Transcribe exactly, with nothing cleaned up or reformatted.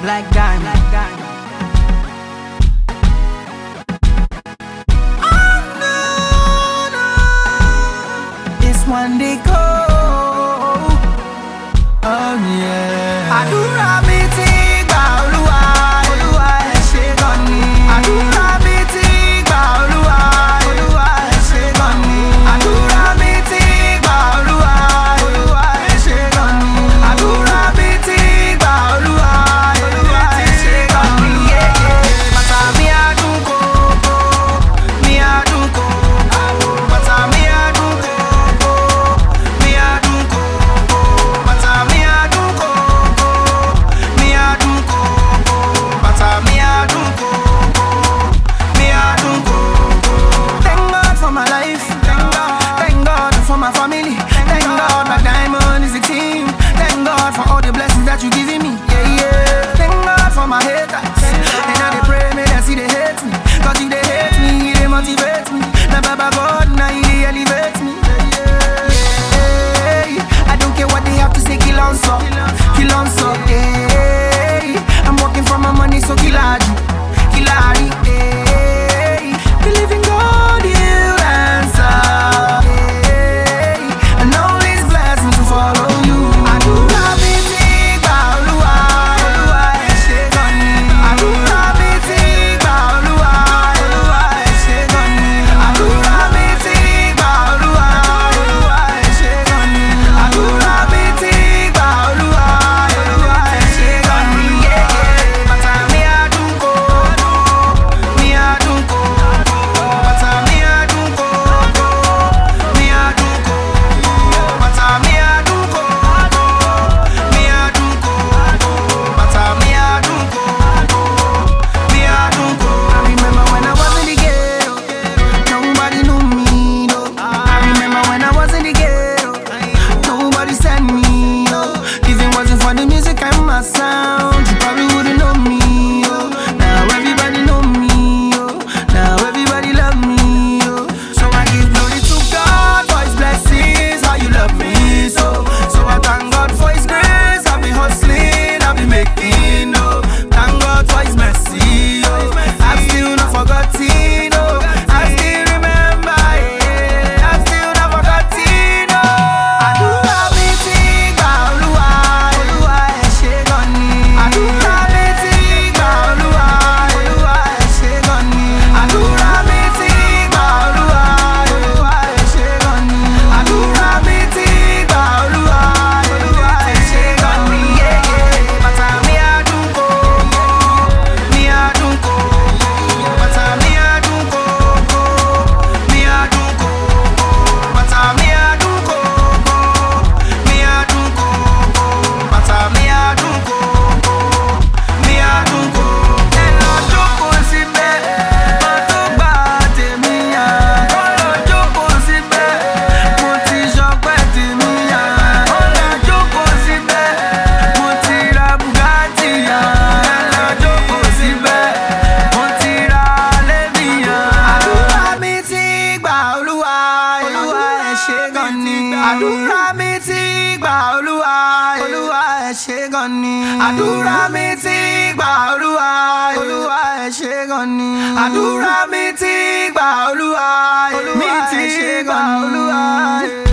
Black Diamond. Black Diamond. Oh no, no. This one they go. Oh yeah. Àdúrà mi ti gbà Olúwa, Olúwa ẹ ṣé gan ni. Àdúrà mi ti gbà Olúwa, Olúwa ẹ ṣé gan ni. Àdúrà mi ti gbà Olúwa, Olúwa ẹ ṣé gan ni. Àdúrà mi ti gbà Olúwa, Olúwa ẹ ṣé gan ni. Bàtà mi adùn kòkó, mi adùn kòkó. Bàtà mi adùn kòkó, mi adùn kòkó. Bàtà mi adùn kòkó, mi adùn kòkó. Bàtà mi adùn kòkó, mi adùn kòkó. Thank God for my life, thank God, thank God for my family, thank God my diamond is a team. Thank God for all the blessings that you giving me, yeah, yeah. Thank God for my haters, and now they pray me that see they hate me. Cause if they hate me, they motivate me. Now Baba God, now he elevate me, yeah, yeah. I don't care what they have to say, kill on so, kill on so, yeah. I'm working for my money, so killaji, killaji, yeah. Believe in God, he'll answer, yeah. And all his blessings will follow you. Àdúrà mi ti gbà Olúwa, Olúwa ẹ ṣé gan ni. Àdúrà mi ti gbà Olúwa, Olúwa ẹ ṣé gan ni. Àdúrà mi ti gbà Olúwa, Olúwa ẹ ṣé gan ni. Àdúrà mi ti gbà Olúwa, Olúwa ẹ ṣé gan ni. Bàtà mi adùn kòkó, mi adùn kòkó. Bàtà mi adùn kòkó, mi adùn kòkó. Bàtà mi adùn kòkó, mi adùn kòkó. Bàtà mi adùn kòkó, mi adùn kòkó. I remember when I was in the ghetto, nobody knew me though. I remember when I was in the ghetto, nobody sent me oh. If it wasn't for the music and my sound, you probably wouldn't know me oh. Now everybody know me oh. Now everybody love me oh. So I give glory to God for his blessings, how you love me so. So I thank God for his grace, I've been hustling, I've been making oh. Thank God for his mercy oh. I've still not forgotten oh. I still remember yeah. I've still not forgotten oh. Àdúrà mi ti gbà Olúwa, Olúwa ẹ ṣé gan ni. Àdúrà mi ti gbà Olúwa, Olúwa ẹ ṣé gan ni. Àdúrà mi ti gbà Olúwa, Olúwa ẹ ṣé gan ni. Àdúrà mi ti gbà Olúwa, Olúwa ẹ ṣé gan ni. Bàtà mi adùn kòkó, mi adùn kòkó. Bàtà mi adùn kòkó, mi adùn kòkó. Bàtà mi adùn kòkó, mi adùn kòkó. Bàtà mi adùn kòkó, mi adùn kòkó. Ẹ lọ jókòó síbẹ̀, kó tó gba tèmi yá. Kó lọ jókòó síbẹ̀, mo ti ṣọpẹ́ tèmi yá. Kó lọ jókòó síbẹ̀, mo ti ra Bugatti yá. Ẹ lọ jókòó síbẹ̀, mo ti ra Levi yá. Àdúrà mi ti gbà Olúwa, Olúwa ẹ ṣé gan ni. Àdúrà mi ti gbà Olúwa, Olúwa ẹ ṣé gan ni. Àdúrà mi ti gbà Olúwa, Olúwa ẹ ṣé gan ni. Àdúrà mi ti gbà Olúwa, Olúwa ẹ ṣé gan ni.